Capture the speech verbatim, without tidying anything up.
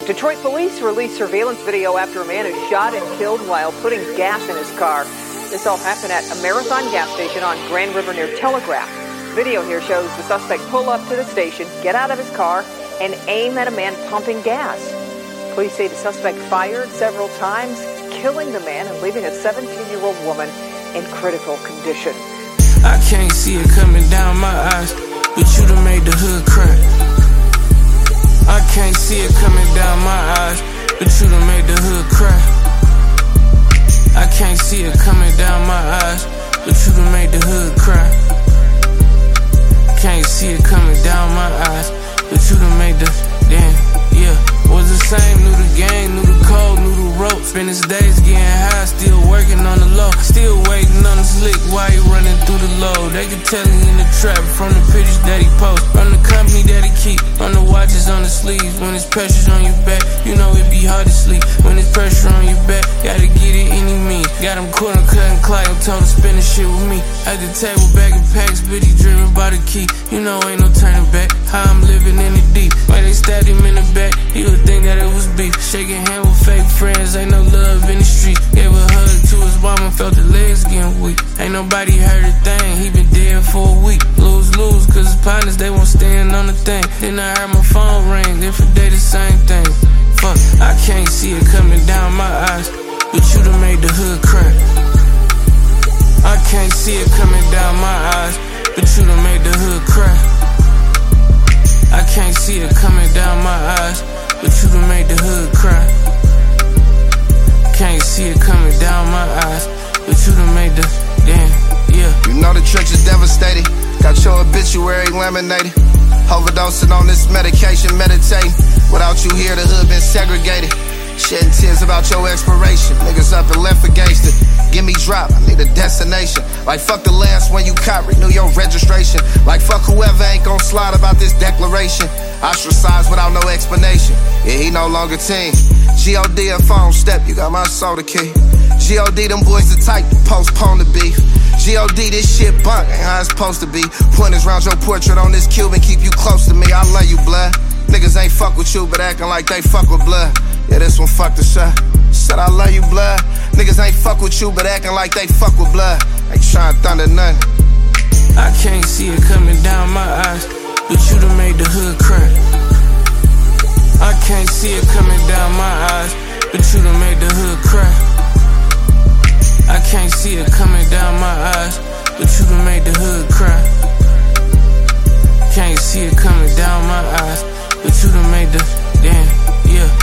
Detroit police released surveillance video after a man is shot and killed while putting gas in his car. This all happened at a Marathon gas station on Grand River near Telegraph. Video here shows the suspect pull up to the station, get out of his car, and aim at a man pumping gas. Police say the suspect fired several times, killing the man and leaving a seventeen-year-old woman in critical condition. I can't see it coming down my eyes, but you done made the hood cry. I can't see it coming down my eyes, but you done made the hood cry. I can't see it coming down my eyes, but you done made the hood cry. Can't see it coming down my eyes, but you done made the, damn, yeah. Was the same, knew the game, knew the code, knew the ropes. Spend his days getting high, still working on the low. Still waiting on his lick while he running through the load. They can tell he in the trap from the pictures that he post. From the company that he keep, on the watches on the sleeves. When it's pressure on your back, you know it be hard to sleep. When it's pressure on your back, gotta get it any means. Got him caught cutting Clyde, I'm told to spin the shit with me. At the table, bagging packs, but he driven by the key. You know ain't no turning back, how I'm living in the deep. When they stabbed him in the back, he would think that it was beef. Shaking hand with fake friends, ain't no love in the street. Gave a hug to his mama, felt the legs getting weak. Ain't nobody heard a thing, he been dead for a week. Lose, lose, cause his partners, they won't stand on the thing. Then I heard my phone ring, every day the same thing. Fuck, I can't see it coming down my eyes, but you done made the hood cry. I can't see it coming down my eyes, but you done made the hood cry. I can't see it coming down my eyes, but you done made the hood cry. Can't see it coming down my eyes, but you done made the, damn, yeah. You know the church is devastated, got your obituary laminated. Overdosing on this medication, meditating. Without you here, the hood been segregated. Shedding tears about your expiration. Niggas up and left for gangster. Give me drop, I need a destination. Like fuck the last one you caught, renew your registration. Like fuck whoever ain't gon' slide about this declaration. Ostracized without no explanation. Yeah, he no longer teen. G O D and phone step, you got my soda key. G O D, them boys the type to postpone the beef. G O D, this shit bunk, ain't how it's supposed to be. Pointers round your portrait on this cube and keep you close to me. I love you, blood. Niggas ain't fuck with you, but acting like they fuck with blood. Yeah, this one fucked the shot. Said I love you, blood. Niggas ain't fuck with you, but acting like they fuck with blood. Ain't trying to thunder nothing. I can't see it coming down my eyes, but you done made the hood cry. I can't see it coming down my eyes, but you done made the hood cry. I can't see it coming down my eyes, but you done made the hood cry. Can't see it coming down my eyes, but you done made the, damn, yeah.